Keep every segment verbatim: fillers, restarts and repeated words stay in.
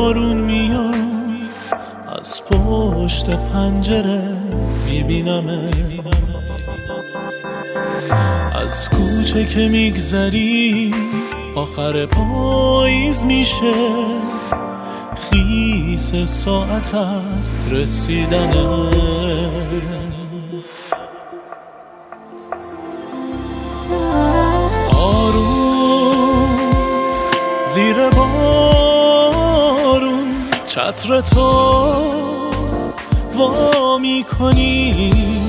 بارون میاد از پشت پنجره میبینمه، از کوچه که میگذری آخر پاییز میشه، خیس ساعت از رسیدنه. آروم زیر بارون چتر تو وا میکنی،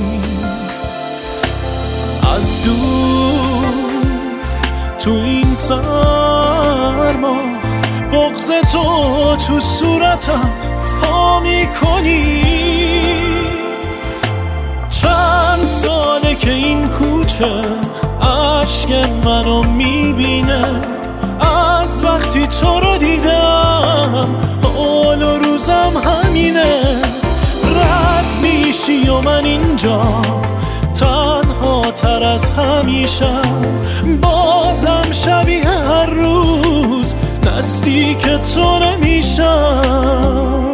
از دور تو این سرما بغض تو تو صورتم ها میکنی. چند ساله که این کوچه اشک منو میبینه، از وقتی تو رو دیدم حال و روزم همینه. رد میشی و من اینجا تنها تر از همیشه، بازم شبیه هر روز نزدیک تو نمیشم.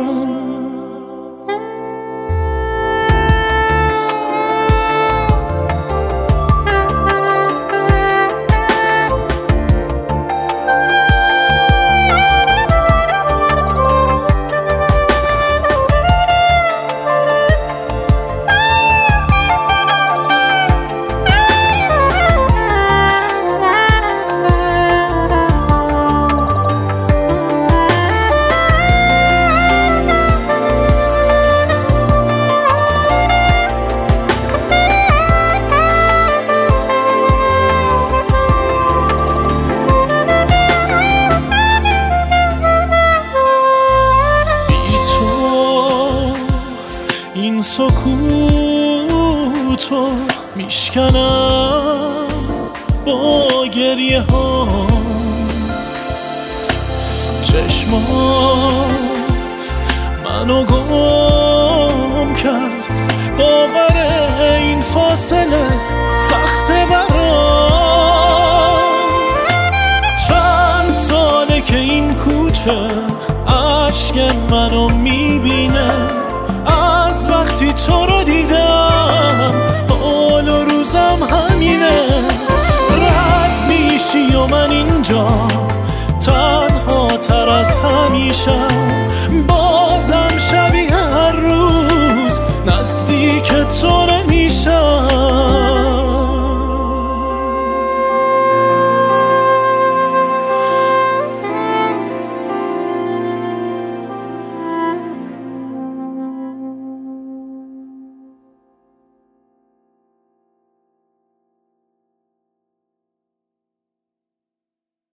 این سکوتو میشکنم با گریه ها، چشمات منو گم کرد، باور این فاصله سخت برام. چند ساله که این کوچه اشک منو میبینه، از وقتی تو رو دیدم حال و روزم همینه. رد میشی و من اینجا تنها تر از همیشه،